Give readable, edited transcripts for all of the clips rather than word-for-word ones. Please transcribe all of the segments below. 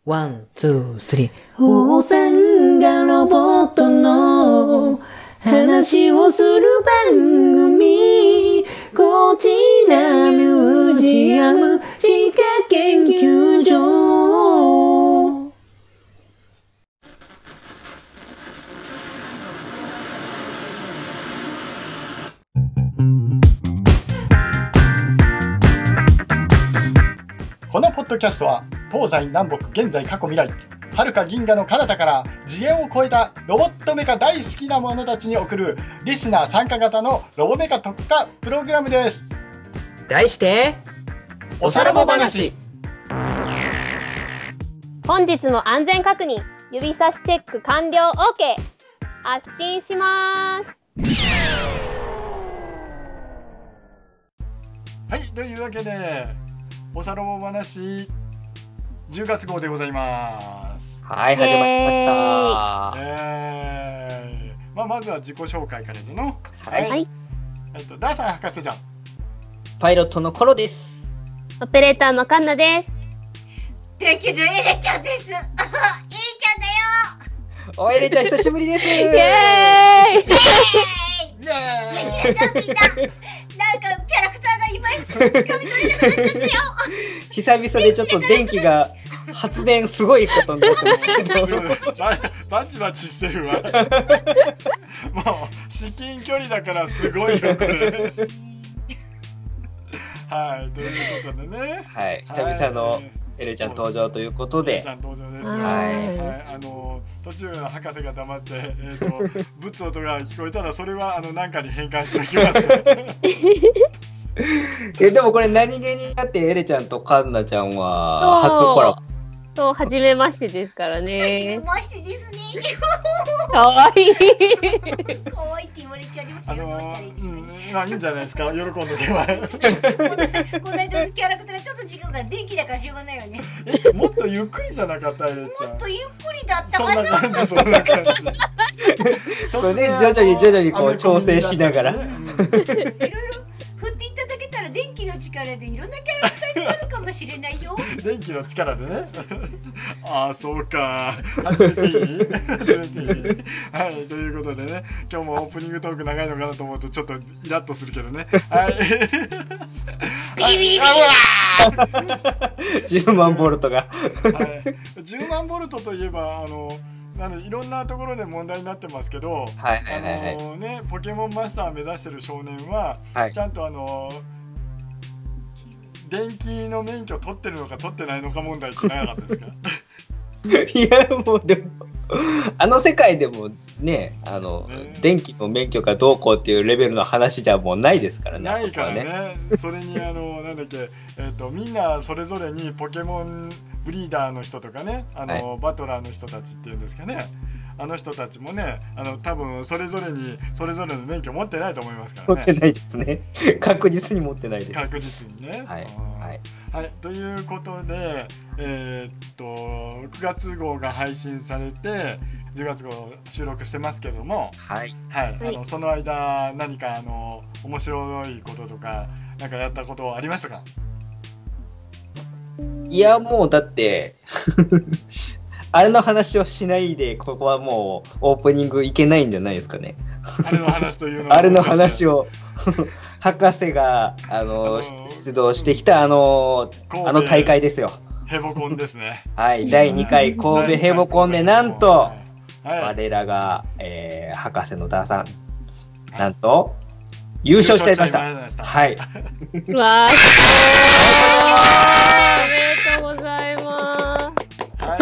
ワン、ツー、スリー。父さんがロボットの話をする番組。こちらミュージアム地下研究所。 このポッドキャストは東西南北現在過去未来遥か銀河の彼方から次元を超えたロボットメカ大好きな者たちに送るリスナー参加型のロボメカ特化プログラムです。 題しておさらぼ話。 本日も安全確認、指差しチェック完了 OK。 発進します。 はい、というわけでおさらぼ話10月号でございます。 はい、始まりました。 まずは自己紹介からでの。 はい、 ダーさん博士ちゃん。 パイロットのコロです。 オペレーターのカンナです。 だけどエレちゃんです。エレちゃんだよ。 お、エレちゃん久しぶりです。イエーイ。 みんななんかキャラクターがいまいちつかみ取れなくなっちゃったよ。 久々でちょっと電気が発電すごいことになってますけどバチバチしてるわ。もう至近距離だからすごいよこれ。はい、ということでね、 はい、久々のエレちゃん登場ということで、 エレちゃん登場ですよ。 はい 、途中の博士が黙ってブツ音が聞こえたらそれは何かに変換しておきます。 でもこれ何気になってエレちゃんとカンナちゃんは初コラボ。 そう、初めましてですからね。 初めましてですね。 かわいい。 かわいいって言われちゃいましたよ。どうしたらいいでしょうね。 まあいいんじゃないですか。喜んでおけば。 この間のキャラクターがちょっと違うから電気だからしょうがないよね。 もっとゆっくりじゃなかったエレちゃん。 もっとゆっくりだったそんはず。 な感じ、そんな感じ。 これね、徐々にこう調整しながら。 いろいろ振っていただけたら電気の力でいろんなキャラクターになるかもしれないよ。 電気の力でね。ああ、そうか。始めていい？始めていい？はい、ということでね、今日もオープニングトーク長いのかなと思うとちょっとイラッとするけどね。はい。 ビビビ 10万ボルトが。 はい。10万ボルトといえばいろんなところで問題になってますけど、ね、ポケモンマスターを目指してる少年は、 はい、 ちゃんと電気の免許取ってるのか取ってないのか問題ってなかったですか？ いや、もうでもあの世界でもね、電気の免許がどうこうっていうレベルの話じゃもうないですからね。 ないからね。それになんだっけ、みんなそれぞれにポケモンブリーダーの人とかね、バトラーの人たちっていうんですかね。あの人たちもね、多分それぞれにそれぞれの免許持ってないと思いますからね。 持ってないですね。確実に持ってないです。 確実にね。 はい。 はい、ということで、9月号が配信されて10月号収録してますけども、 はい。 その間何か面白いこととかなんかやったことありましたか？ いや、もうだってあれの話をしないでここはもうオープニングいけないんじゃないですかね。 あれの話というのはあれの話を博士が出動してきたあの大会ですよ。 ヘボコンですね。 はい、第2回神戸ヘボコンでなんと、我らが、博士のダーさん、なんと優勝しちゃいました。はい。 わー、おめでとうございます。 はい、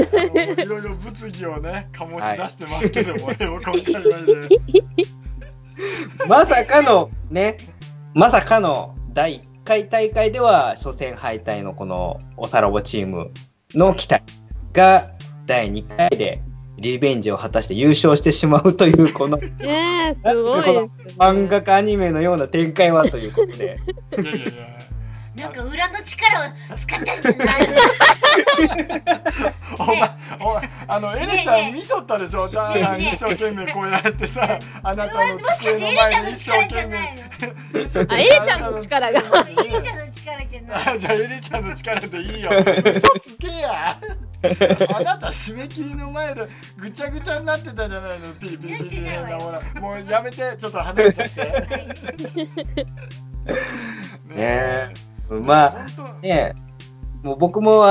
いろいろ物議をね醸し出してますけども、ヘボコン大会でまさかの第1回大会では初戦敗退のこのおさらぼチームの期待が第2回でリベンジを果たして優勝してしまうというこのすごいですね。 漫画かアニメのような展開はということで。 いやなんか裏の力を使ったんじゃないの？エレちゃん見とったでしょ？ダーさん一生懸命こうやってさ、あなたの机の前に一生懸命。 エレちゃんの力が。 エレちゃんの力じゃない。 じゃあエレちゃんの力でいいよ。嘘つけや。 あなた締め切りの前でぐちゃぐちゃになってたじゃないの。ピリピリピリ変なもの。もうやめて、ちょっと話させて。ねえ。 まあね、もう僕も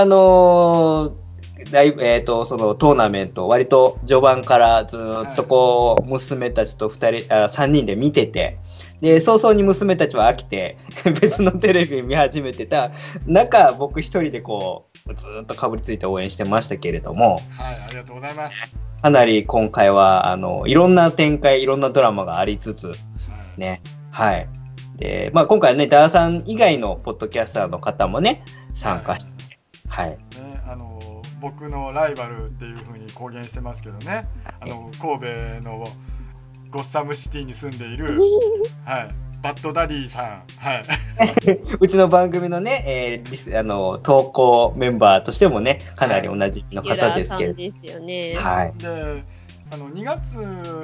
そのトーナメント割と序盤からずっとこう娘たちと3人で見てて、で早々に娘たちは飽きて別のテレビ見始めてた中、僕一人でこうずっとかぶりついて応援してましたけれども、 はい、ありがとうございます。 かなり今回はいろんな展開、いろんなドラマがありつつね、はい。で、まあ今回ね、ダーさん以外のポッドキャスターの方もね参加して、はい。ね、 僕のライバルっていう風に公言してますけどね、神戸のゴッサムシティに住んでいる、はい、バッドダディさん、はい、 うちの番組のね、投稿メンバーとしてもね、かなりおなじみの方ですけど、 ですよね。 はい。 で、2月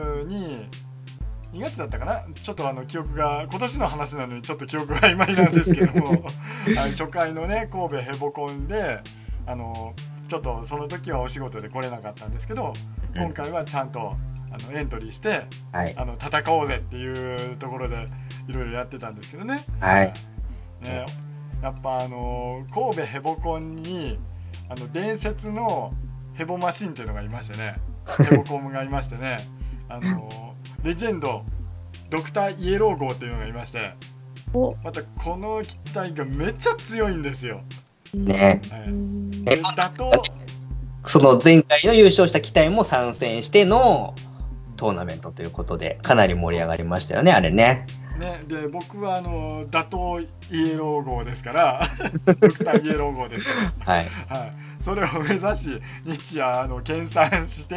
だったかな、ちょっと記憶が、今年の話なのにちょっと記憶が曖昧なんですけども初回のね神戸ヘボコンでちょっとその時はお仕事で来れなかったんですけど、今回はちゃんとエントリーして、はい、戦おうぜっていうところでいろいろやってたんですけどね、 はい、 ね、やっぱ神戸ヘボコンに伝説のヘボマシンっていうのがいましてねヘボコンがいましてねレジェンドドクターイエロー号っていうのがいまして、またこの機体がめっちゃ強いんですよね。 はい、だとその前回の優勝した機体も参戦してのトーナメントということで、かなり盛り上がりましたよね、あれね。 ね、で僕は打倒イエロー号ですからドクターイエロー号ですから、はいはい、それを目指し日夜研鑽して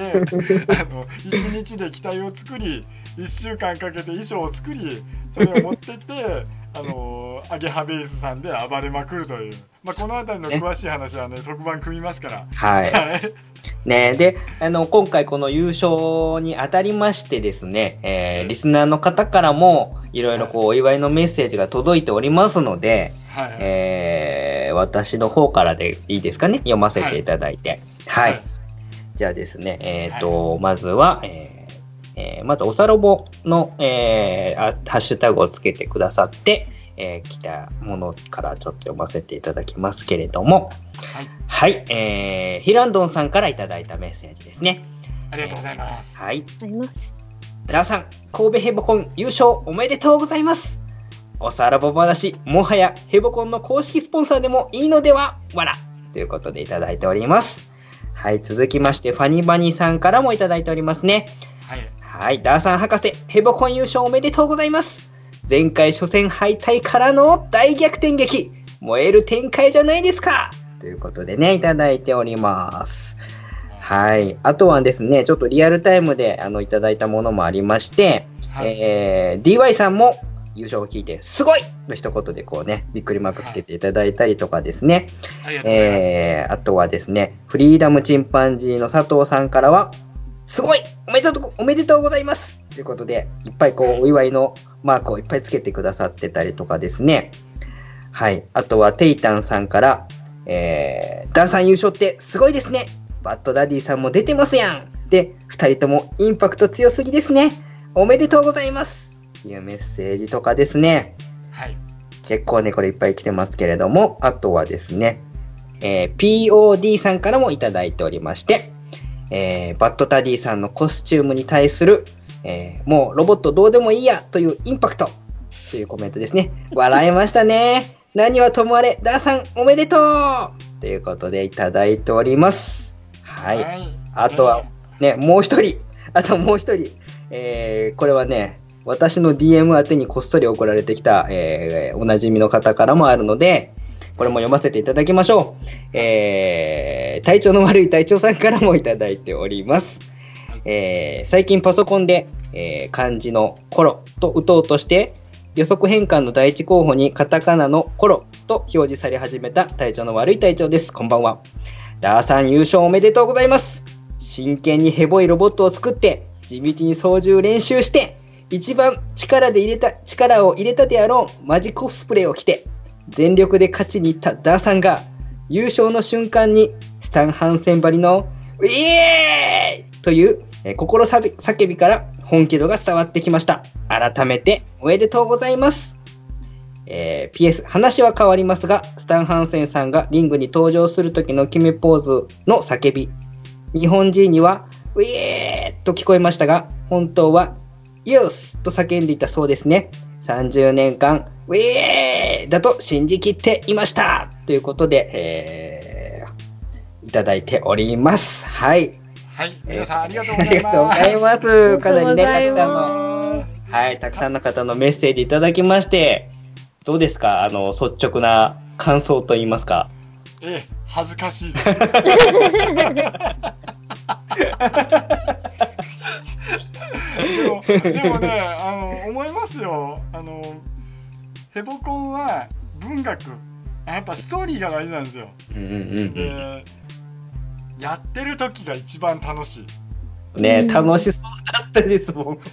1日で機体を作り1週間かけて衣装を作り、それを持ってってアゲハベースさんで暴れまくるという、まあ、この辺りの詳しい話はね特番組みますから、 はいね、で今回この優勝にあたりましてですね、リスナーの方からもいろいろお祝いのメッセージが届いておりますので、はい私の方からでいいですかね、読ませていただいて、はいはい、じゃあですね、まずは、まずおさろぼの、ハッシュタグをつけてくださって来たものからちょっと読ませていただきますけれども、はい、ヒランドンさんからいただいたメッセージですね。 ありがとうございます。 はい。ダーさん、神戸ヘボコン優勝おめでとうございます。おさらぼ話、もはやヘボコンの公式スポンサーでもいいのではわらということでいただいております。はい、続きましてファニバニさんからもいただいておりますね。はい。はい、ダーさん博士、ヘボコン優勝おめでとうございます。前回初戦敗退からの大逆転劇、燃える展開じゃないですかということでね、いただいております。はい。あとはですね、ちょっとリアルタイムでいただいたものもありまして、はい、DY さんも優勝を聞いて、すごいの一言でこうね、びっくりマークつけていただいたりとかですね。 はい、ありがとうございます。 あとはですね、フリーダムチンパンジーの佐藤さんからは、すごいおめでとうございますということで、いっぱいこうお祝いのマークをいっぱいつけてくださってたりとかですね。はい。あとはテイタンさんから、ダンさん優勝ってすごいですね。バッドダディさんも出てますやん。で、2人ともインパクト強すぎですね。おめでとうございます。っていうメッセージとかですね。 はい。 結構ね、これいっぱい来てますけれども、あとはですね、POD さんからもいただいておりまして、バッドダディさんのコスチュームに対する、もうロボットどうでもいいやというインパクトというコメントですね。笑いましたね。何はともあれ、ダーさんおめでとうということでいただいております。はい。はい、あとはね、もう一人、これはね、私の DM 宛てにこっそり送られてきた、おなじみの方からもあるので、これも読ませていただきましょう。体調の悪い隊長さんからもいただいております。最近パソコンで、漢字のコロと打とうとして予測変換の第一候補にカタカナのコロと表示され始めた体調の悪い隊長です。こんばんは。ダーさん優勝おめでとうございます。真剣にヘボいロボットを作って地道に操縦練習して一番力を入れたであろうマジコスプレを着て全力で勝ちに行ったダーさんが優勝の瞬間にスタン・ハンセンばりのイエーイという、心叫びから本気度が伝わってきました。改めておめでとうございます。PS 話は変わりますが、スタン・ハンセンさんがリングに登場する時の決めポーズの叫び、日本人にはウィーと聞こえましたが、本当はユースと叫んでいたそうですね。30年間ウィーだと信じきっていましたということで、いただいております。はい、 はい、皆さんありがとうございます。 ありがとうございます。かなりね、たくさんの方のメッセージいただきまして、どうですか、率直な感想といいますか。 恥ずかしいです。でもね、思いますよ。ヘボコンは文学、やっぱストーリーが大事なんですよ。で、やってる時が一番楽しい。 ね、楽しそうだったですもん。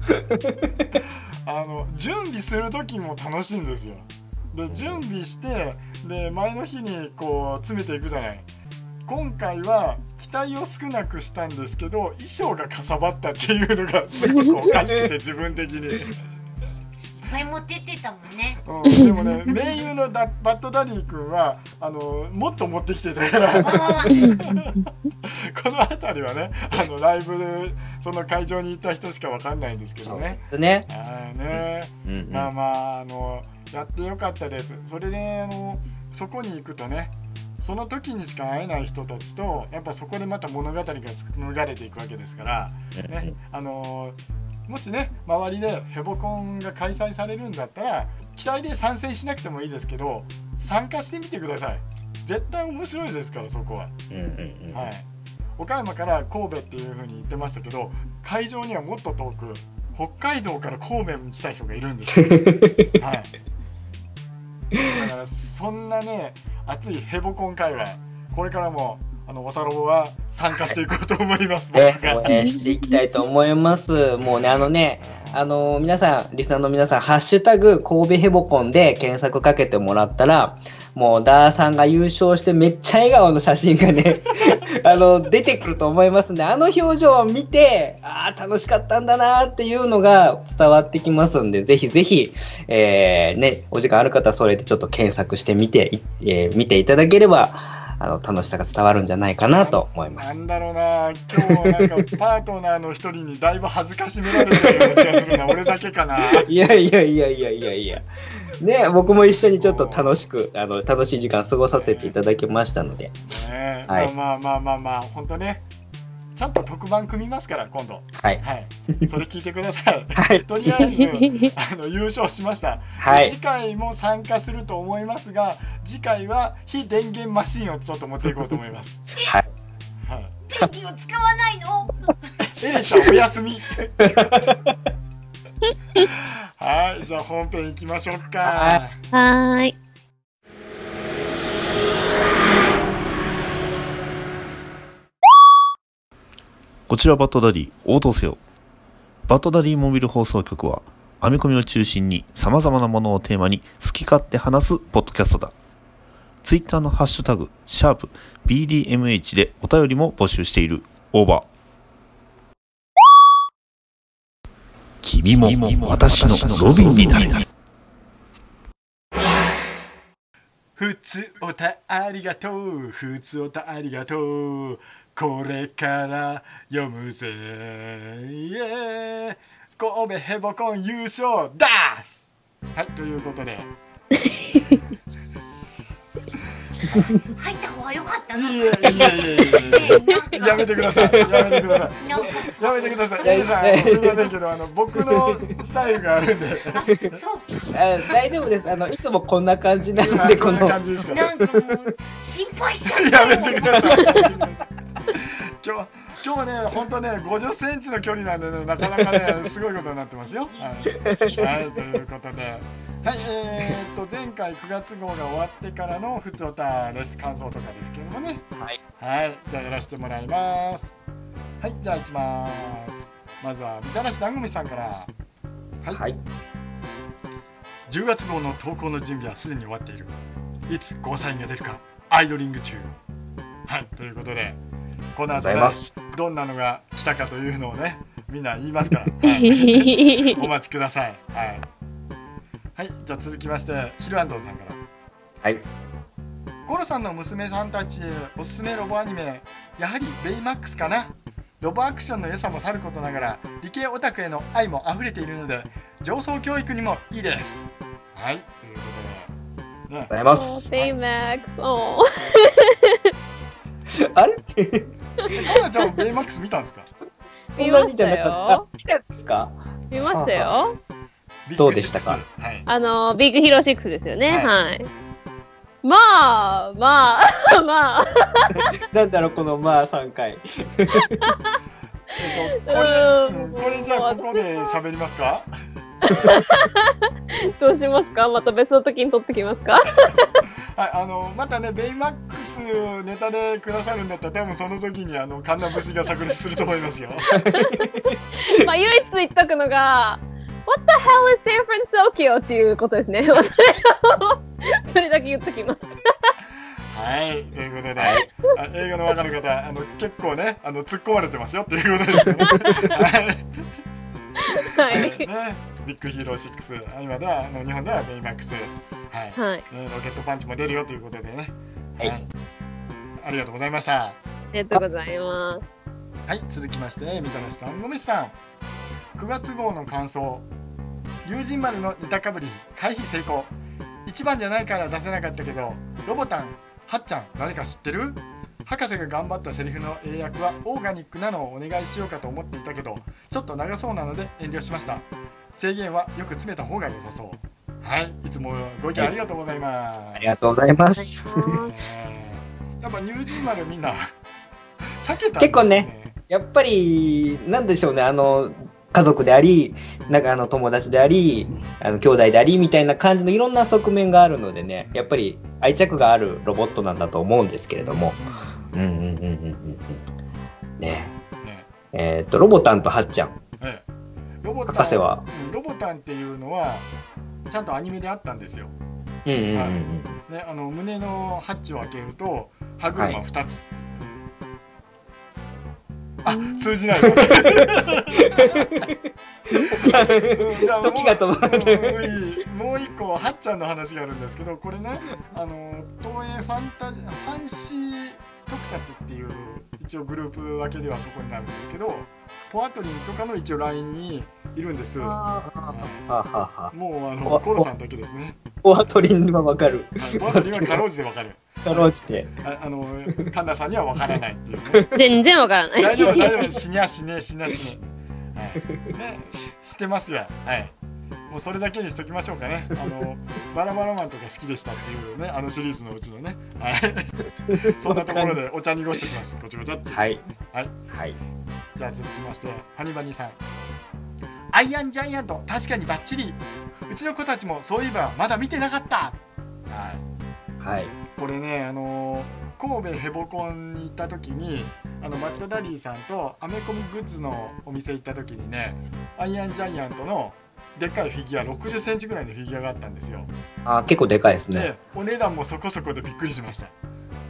準備する時も楽しいんですよ。で、準備してで前の日にこう詰めていくじゃない。今回は期待を少なくしたんですけど、衣装がかさばったっていうのがすごくおかしくて、自分的に。いっぱい持ってってたもんね。 でもね、盟友のバッドダディ君はもっと持ってきてたからこの辺りはね、ライブでその会場に行った人しかわかんないんですけどね。 そうね。 まあやってよかったです。それでそこに行くとね、その時にしか会えない人たちとやっぱそこでまた物語が紡がれていくわけですからね。もしね、周りでヘボコンが開催されるんだったら、期待で参戦しなくてもいいですけど、参加してみてください。絶対面白いですから、そこは。はい。岡山から神戸っていう風に言ってましたけど、会場にはもっと遠く、北海道から神戸に来た人がいるんですよ。はい。だからそんなね、熱いヘボコン会話、これからもおさろぼは参加していこうと思います。 応援していきたいと思います。もうね、皆さん、リスナーの皆さん、ハッシュタグ神戸ヘボコンで検索かけてもらったら、もうダーさんが優勝してめっちゃ笑顔の写真がね出てくると思いますんで、表情を見て、楽しかったんだなっていうのが伝わってきますんで、ぜひぜひ、ね、お時間ある方はそれでちょっと検索して見ていただければ楽しさが伝わるんじゃないかなと思います。 なんだろうな、今日なんかパートナーの一人にだいぶ恥ずかしめられてるような気がするな。俺だけかな。 いやね、僕も一緒にちょっと楽しい時間過ごさせていただきましたので、 はい、まあ本当ね、ちゃんと特番組みますから今度。はい、それ聞いてください。はい、とりあえず優勝しました。はい、次回も参加すると思いますが、次回は非電源マシンをちょっと持っていこうと思います。 はい。電気を使わないの？ エレちゃんお休み。はい、じゃあ本編行きましょうか。 はい。 こちらバッドダディ応答せよ。バッドダディモビル放送局は編み込みを中心に様々なものをテーマに好き勝手話すポッドキャストだ。ツイッターのハッシュタグ#BDMH でお便りも募集している。オーバー。君も私のロビンになれ。 ふつおたありがとう、ふつおたありがとう、これから読むぜ、イエー、神戸ヘボコン優勝だーす。はい、ということで入った方が良かったな。 いややめてください、やめてください、やめてください。エリさん、すいませんけど僕のスタイルがあるんで大丈夫です。いつもこんな感じなので、 こんな感じですか。 なんかもう心配しちゃった。 やめてください。今日ね、本当ね、50センチの距離なんでね、なかなかね、すごいことになってますよ。はい、ということで、はい、前回9月号が終わってからのふつおたです。感想とかですけどもね。はい、じゃあやらせてもらいます。はい、じゃあ行きます。まずはみたらし団組さんから。はい。10月号の投稿の準備はすでに終わっている。いつゴーサインが出るかアイドリング中。 はい、ということでこの後、 ございねます。 どんなのが来たかというのをねみんな言いますから、はい、お待ちください。はい、はい、じゃあ続きましてヒルアンドンさんから。 はい。 コロさんの娘さんたちへおすすめロボアニメ、やはりベイマックスかな。ロボアクションの良さもさることながら理系オタクへの愛も溢れているので上層教育にもいいです。はい、ということで、ね、 ございます。 ベイマックス。おあれかなちゃんベイマックス見たんですか？ 見ましたよ。 見たんですか？ 見ましたよ。 どうでしたか？ はい、 ビッグヒーロー6ですよね。 はいはい。まあ。 なんだろう、このまあ3回。 これじゃあここで喋りますか？ どうしますか？また別の時に撮ってきますか？ はい、またねベイマックスネタでくださるんだったら多分その時にカンナ節が炸裂すると思いますよ。 まあ唯一言っとくのが What the hell is San Francisco っていうことですね。それだけ言っときます。 はい、ということで、映画の分かる方結構ね突っ込まれてますよっていうことですよね。 はい。 ね、ビッグヒーロー6、今では日本ではベイマックス、はい、ロケットパンチも出るよということでね、はい、ありがとうございました。 ありがとうございます。 はい、続きまして三田の人んごめしさん、9月号の感想、龍神丸の似たかぶり回避成功、一番じゃないから出せなかったけどロボタンはっちゃん誰か知ってる？博士が頑張ったセリフの英訳はオーガニックなのをお願いしようかと思っていたけどちょっと長そうなので遠慮しました。制限はよく詰めた方が良さそう。はい、いつもご意見ありがとうございます。 ありがとうございます。 やっぱ龍神丸みんな避けたんですね。 結構ね、やっぱりなんでしょうね、家族であり、なんか友達であり、兄弟でありみたいな感じのいろんな側面があるのでね、やっぱり愛着があるロボットなんだと思うんですけれども、ね、ロボタンとハッちゃん、博士はロボタンっていうのはちゃんとアニメであったんですよ。ね、胸のハッチを開けると歯車2つ。あ、通じないの。じゃあ時が止まる。もう一個はっちゃんの話があるんですけど、これね、東映ファンシー特撮っていう一応グループ分けではそこになるんですけど、ポアトリンとかの一応ラインにいるんです。もうコロさんだけですね。 ポアトリンはわかる。 ポアトリンはかろうじてわかる。 かろうじて。 神田さんにはわからないっていうね。 全然わからない。 大丈夫、死にゃしねえ。はい。ね、知ってますよ。はい。もうそれだけにしときましょうかね。バラバラマンとか好きでしたっていうね、シリーズのうちのね。はい。そんなところでお茶濁してきます。ごちゃごちゃって。 はい。 じゃあ続きまして、ハニバニーさん。アイアンジャイアント、確かにバッチリ。うちの子たちもそういえばまだ見てなかった。 はい。 これね、神戸ヘボコンに行った時にバッドダディさんとアメコミグッズのお店行った時にね、アイアンジャイアントのでっかいフィギュア60センチぐらいのフィギュアがあったんですよ。 結構でかいですね。 でお値段もそこそこでびっくりしました。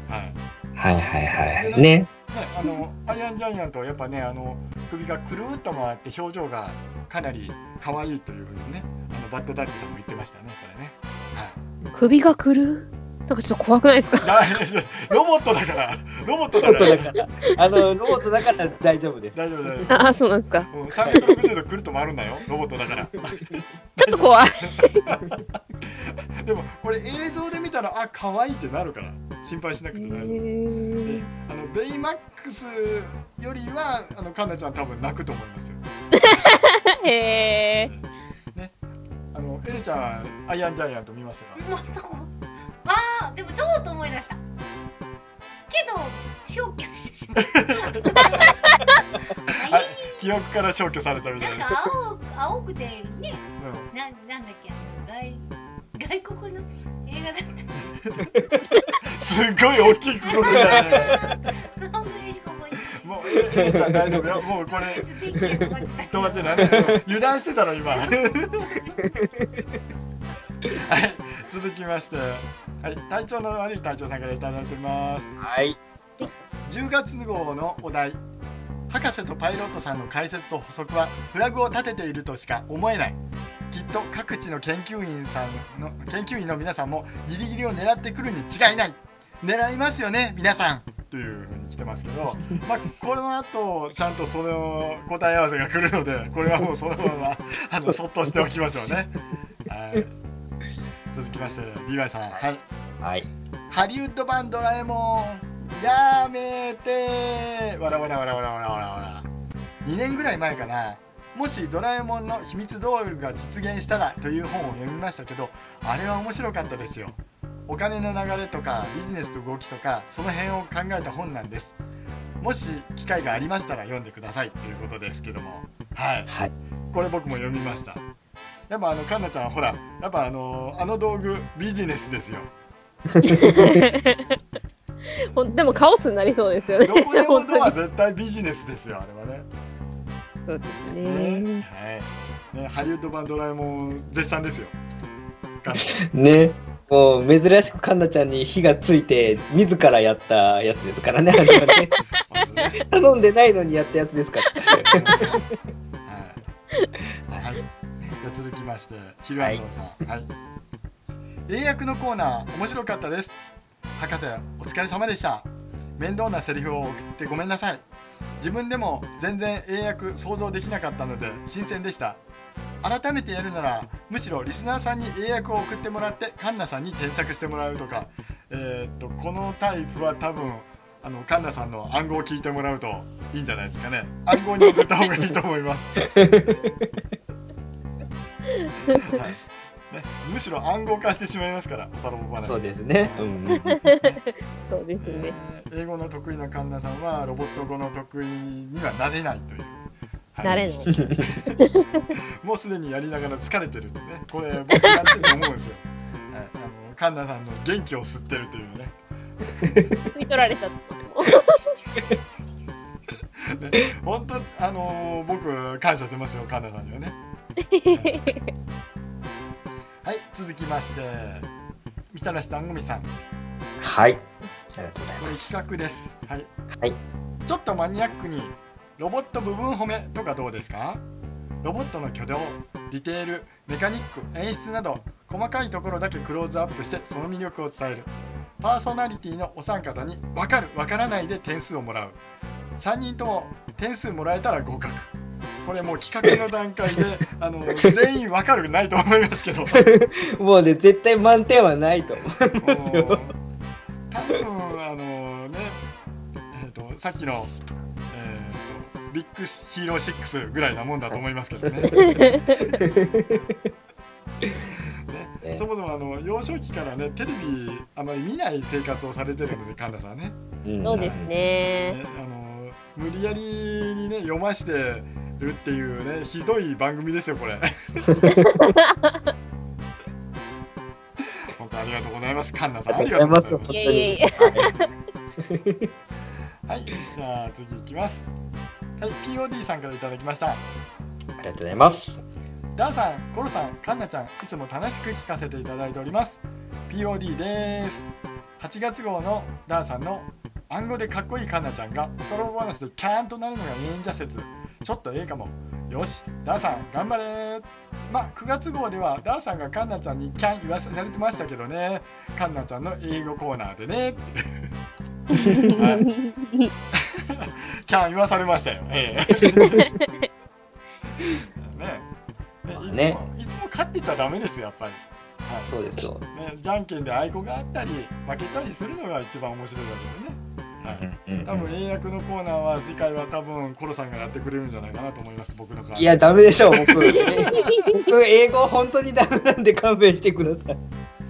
ね。 アイアンジャイアントはやっぱね、首がくるっと回って表情がかなり可愛いというふうにね、バッドダディさんも言ってましたね、これね。 首がくる？なんかちょっと怖くないですか？ ロボットだから。ロボットだから大丈夫です。 大丈夫。 あ、そうなんですか。 360度くるっと回るんだよ、ロボットだから。ちょっと怖い。 でもこれ映像で見たら可愛いってなるから心配しなくて大丈夫。ベイマックスよりはカンナちゃん多分泣くと思いますよ。 へえ。 ね、エレちゃんアイアンジャイアント見ましたか？ でもちょっと思い出したけど消去してしまった。 記憶から消去されたみたいです。 なんか青くてね、なんだっけ、外国の映画だった。 すごい大きい黒くだね。もうエレちゃん大丈夫よ。もうこれ止まってないね。油断してたの今。はい、続きまして、体調の悪い隊長さんからいただいてます。 はい。 10月号のお題、博士とパイロットさんの解説と補足はフラグを立てているとしか思えない。きっと各地の研究員の皆さんもギリギリを狙ってくるに違いない。狙いますよね皆さんというふうに来てますけど、この後ちゃんとその答え合わせが来るので、これはもうそのままそっとしておきましょうね。はい、続きまして DY さん、 はい。 ハリウッド版ドラえもんやめてわらわらわらわらわらわらわら。2年ぐらい前かな、もしドラえもんの秘密道具が実現したらという本を読みましたけど、あれは面白かったですよ。お金の流れとかビジネスと動きとかその辺を考えた本なんです。もし機会がありましたら読んでくださいということですけども、はい、これ僕も読みました。やっぱかんなちゃんほら、やっぱあの道具ビジネスですよ。 でもカオスになりそうですよね。 どこでもドア絶対ビジネスですよ、あれはね。 そうですね。 はいね、ハリウッド版ドラえもん絶賛ですよ。 ね、もう珍しくカンナちゃんに火がついて自らやったやつですからね。あれはね頼んでないのにやったやつですから。 はい。続きましてヒルアンドンさん、はい。英訳のコーナー面白かったです。博士お疲れ様でした。面倒なセリフを送ってごめんなさい。自分でも全然英訳想像できなかったので新鮮でした。改めてやるならむしろリスナーさんに英訳を送ってもらってカンナさんに添削してもらうとか、このタイプは多分カンナさんの暗号を聞いてもらうといいんじゃないですかね。暗号に送った方がいいと思います、はいね、むしろ暗号化してしまいますからおさらぼ話。 そうですね、 そうですね、 英語の得意なカンナさんはロボット語の得意にはなれないという、 なれない。 もうすでにやりながら疲れてるってね、これ僕やってて思うんですよ、はい、カンナさんの元気を吸ってるというね。 吸い取られちゃったね、本当僕感謝してますよカンナさんにはね。はい、続きましてみたらし団子みさん、 はい、ありがとうございこれます。 企画です。はい、 はい、 ちょっとマニアックにロボット部分褒めとかどうですか？ロボットの挙動、ディテール、メカニック、演出など細かいところだけクローズアップしてその魅力を伝える。パーソナリティのお三方に分かる分からないで点数をもらう。3人とも点数もらえたら合格。これもう企画の段階で全員分かるないと思いますけどもうね絶対満点はないと思いますよ。 多分ね、さっきの、ビッグヒーロー6ぐらいなもんだと思いますけどね。ね、そもそも幼少期からねテレビあまり見ない生活をされてるので神田さんはね、 そうですね、 無理やりにね読ましてるっていうねひどい番組ですよこれ。本当ありがとうございます、神田さん。ありがとうございます。 いえいえいえ。 はい、じゃあ次いきます。はい、POD さんからいただきました。 ありがとうございます。 ダーさん、コロさん、カンナちゃん、いつも楽しく聞かせていただいております。POD です。8月号のダーさんの暗号でかっこいいカンナちゃんがおそろぼ話でキャーンとなるのが忍者説、ちょっとええかも。よし、ダーさん頑張れー。9月号ではダーさんがカンナちゃんにキャン言わされてましたけどね、カンナちゃんの英語コーナーでねはい、キャン言わされましたよ、ね、いつも勝ってちゃダメですよやっぱり、はい、 そうですよ、 ね、じゃんけんであいこがあったり負けたりするのが一番面白いわけでね、はい、多分英訳のコーナーは次回は多分コロさんがやってくれるんじゃないかなと思います。僕のいやダメでしょう僕英語本当にダメなんで勘弁してください。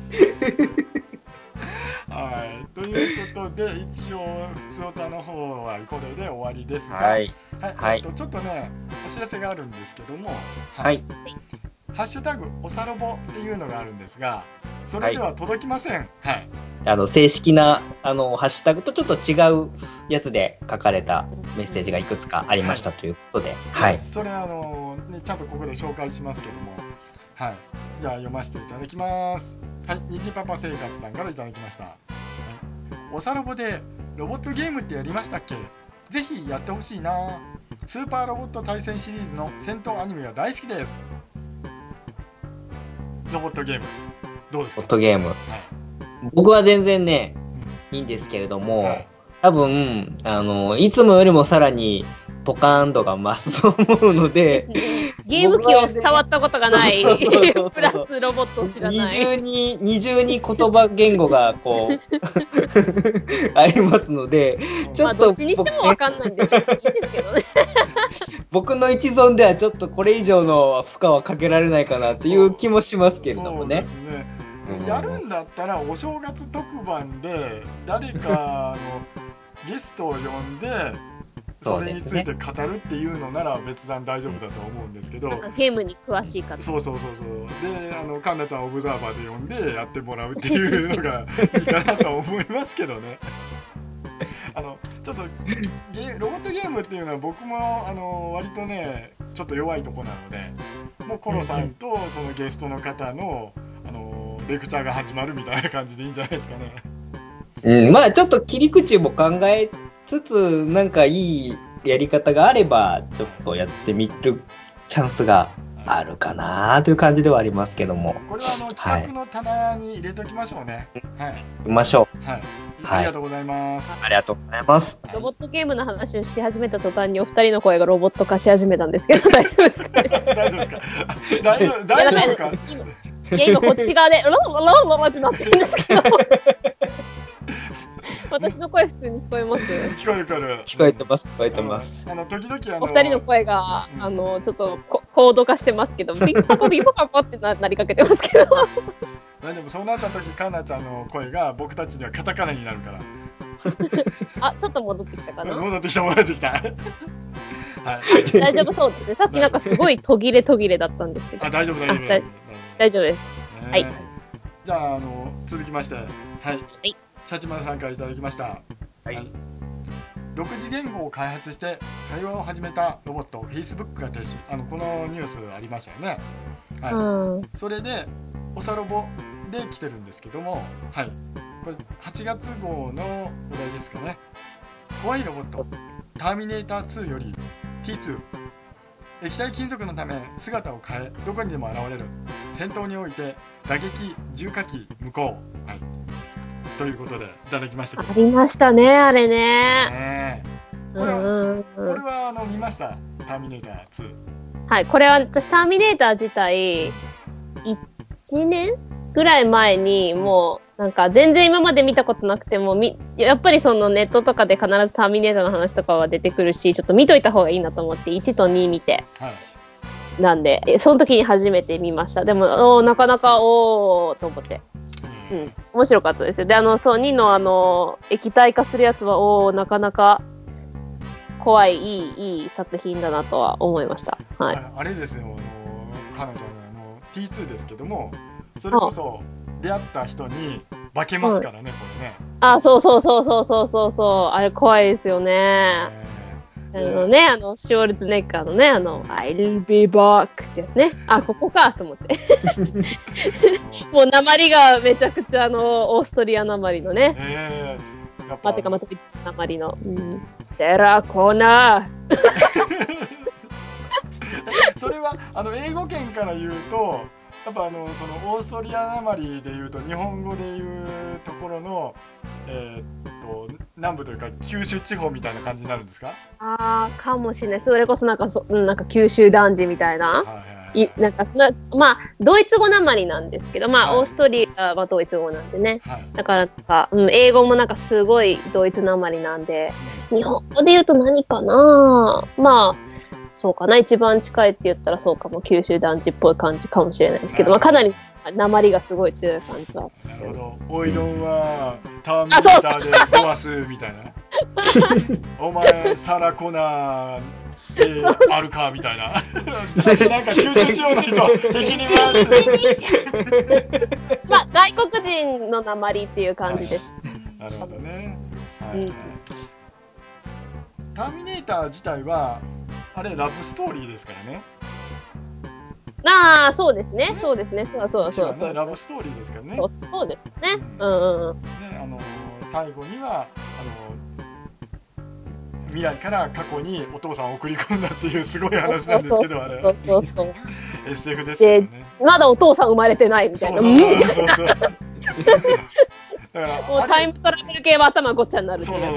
はい、ということで一応ふつおたの方はこれで終わりですが、 はいはい、 ちょっとねお知らせがあるんですけども、 はい、 ハッシュタグおさろぼっていうのがあるんですが、それでは届きません。はい、 正式なハッシュタグとちょっと違うやつで書かれたメッセージがいくつかありましたということで、 はい、それね、ちゃんとここで紹介しますけども、はい、じゃあ読ませていただきます。はい、にじパパ生活さんからいただきました。はい、 おさロボでロボットゲームってやりましたっけ？ぜひやってほしいな。スーパーロボット対戦シリーズの戦闘アニメが大好きです。ロボットゲームどうですか？ ロボットゲーム。 はい、 僕は全然ね、いいんですけれども、 はい、 多分、いつもよりもさらにポカーン度が増すと思うので、 ゲーム機を触ったことがないそうそうそうそうプラスロボットを知らない二重に言葉言語がこうありますので、ちょっとどっちにしてもわかんないんですけどいいですけどね僕の一存ではちょっとこれ以上の負荷はかけられないかなっていう気もしますけれどもね。 そうですね。やるんだったらお正月特番で誰かのゲストを呼んでそれについて語るっていうのなら別段大丈夫だと思うんですけど、 なんかゲームに詳しい方。 そうで神奈ちゃんをオブザーバーで呼んでやってもらうっていうのがいいかなと思いますけどねちょっとロボットゲームっていうのは僕も割とねちょっと弱いとこなので、もうコロさんとそのゲストの方のレクチャーが始まるみたいな感じでいいんじゃないですかね。 まあちょっと切り口も考えつつ、なんかいいやり方があればちょっとやってみるチャンスがあるかなという感じではありますけども、 これは企画の棚に入れておきましょうね。はい、 見ましょう。 はい、ありがとうございます。 ありがとうございます。 ロボットゲームの話をし始めた途端にお二人の声がロボット化し始めたんですけど大丈夫ですか？ 大丈夫ですか？大丈夫か？ いや今こっち側でロロロロロってなってるんですけど私の声普通に聞こえます？ 聞こえる聞こえてます。 時々 お二人の声がちょっと高度化してますけど、ビッパパビッパパってなりかけてますけど大丈夫。そうなった時かなちゃんの声が僕たちにはカタカナになるからあ、ちょっと戻ってきたかな。 戻ってきたはい、 大丈夫そうですね。さっきなんかすごい途切れだったんですけど。 大丈夫大丈夫です。はい。 じゃあ続きまして、はい。シャチマルさんからいただきました。はい。独自言語を開発して会話を始めたロボット Facebook が停止。このニュースありましたよね。はい。それでおさロボで来てるんですけども、はい。これ8月号のお題ですかね。怖いロボットターミネーター2より T2、 液体金属のため姿を変えどこにでも現れる、戦闘において打撃重火器無効、はい、ということでいただきましたけど。 ありましたね、あれね。 これは見ました？ターミネーター2。 はい、これは私ターミネーター自体1年ぐらい前にもうなんか全然今まで見たことなくてもやっぱりそのネットとかで必ずターミネーターの話とかは出てくるし、ちょっと見といた方がいいなと思って1と2見て、はい、なんでその時に初めて見ました。でもなかなかと思って、面白かったですよ。でそう2の液体化するやつはなかなか怖いいい作品だなとは思いました。はい、 あれですよ、彼女のT2 ですけども、それこそ出会った人に化けますからね、これね。 あ、そう、あれ怖いですよね。シュワルツェネッガーのね、I'll be back ってやつね。あ、ここかと思って。もう訛りがめちゃくちゃオーストリア訛りのね。待って訛りの。テラコナー。 それは英語圏から言うと。やっぱそのオーストリアなまりでいうと日本語でいうところの南部というか九州地方みたいな感じになるんですか？ かもしれない。それこそなんか九州男児みたいな、なんかまあドイツ語なまりなんですけど、まあオーストリアはドイツ語なんでね、だからなんか、英語もなんかすごいドイツなまりなんで、日本語で言うと何かな、まあそうかな、一番近いって言ったらそうかも、九州男児っぽい感じかもしれないですけど、まあ、かなり訛りがすごい強い感じは。 なるほど。おいどんはターミネーターで壊すみたいな。お前サラコナーであるかみたいな。なんか九州地方の人敵に回す。 まあ外国人の訛りっていう感じです。 なるほどね。ターミネーター自体はあれラブストーリーですからね。 そうですね。そう。 ラブストーリーですからね。 そうですね。 最後には未来から過去にお父さんを送り込んだっていうすごい話なんですけど、あれそうそう SF ですけどね。 まだお父さん生まれてないみたいな。 そうだからもうタイムトラベル系は頭ごっちゃになる。 そう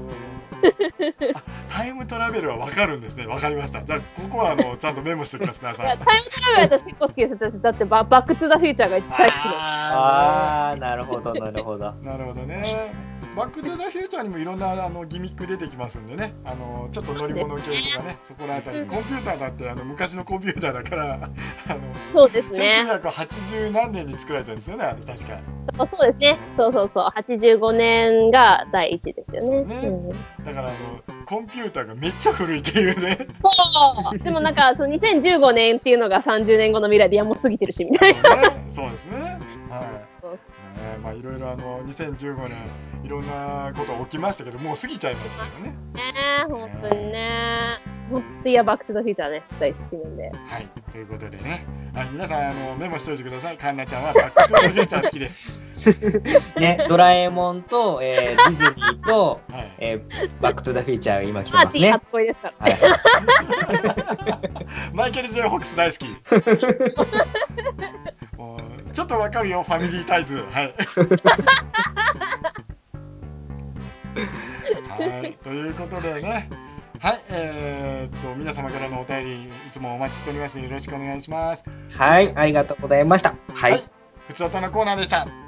タイムトラベルは分かるんですね。分かりました。じゃあここはちゃんとメモしてください。 いやタイムトラベル私結構好きです。私だってバックトゥザフューチャーが大好きです。 ああ、なるほどなるほど。 なるほどね。バックトゥザフューチャーにもいろんなギミック出てきますんでね。ちょっと乗り物系とかね、そこら辺り、コンピューターだって昔のコンピューターだからそうですね。 1980何年に作られたんですよね、あれ確か。 そうですね。そう85年が第一ですよね。 だからコンピューターがめっちゃ古いっていうね。 そう。でもなんかその2015年っていうのが30年後の未来でもう過ぎてるしみたいな。 そうですね。はい。まあいろいろ2015年いろんなこと起きましたけど、もう過ぎちゃいましたよね。 本当にね。本当にバックトゥザフューチャーね、大好きなんで。 はい。ということでね、皆さんメモしておいてください。カンナちゃんはバックトゥザフューチャー好きです。 ね、ドラえもんと、ディズニーと、バックトゥザフューチャー今来てますね。 初恋ですからね。 マイケル・J・フォックス大好き。ちょっとわかるよ、ファミリータイズ。はい。はい、ということでね、はい、皆様からのお便りいつもお待ちしておりますのでよろしくお願いします。 はい、ありがとうございました。はい。 ふつおたのコーナーでした。